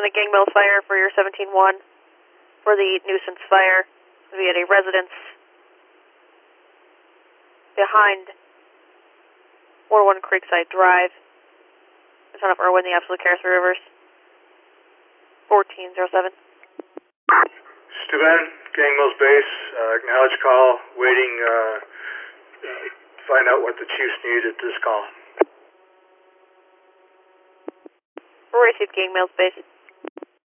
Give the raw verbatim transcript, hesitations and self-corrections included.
Lieutenant Gang Mills Fire for your seventeen one for the nuisance fire. We had a residence behind one oh one Creekside Drive. Son of Irwin, the Absolute Careless Rivers. fourteen oh seven. Steuben, Gang Mills Base, uh, acknowledge call, waiting, uh, uh, find out what the chiefs need at this call. Received, Gang Mills Base.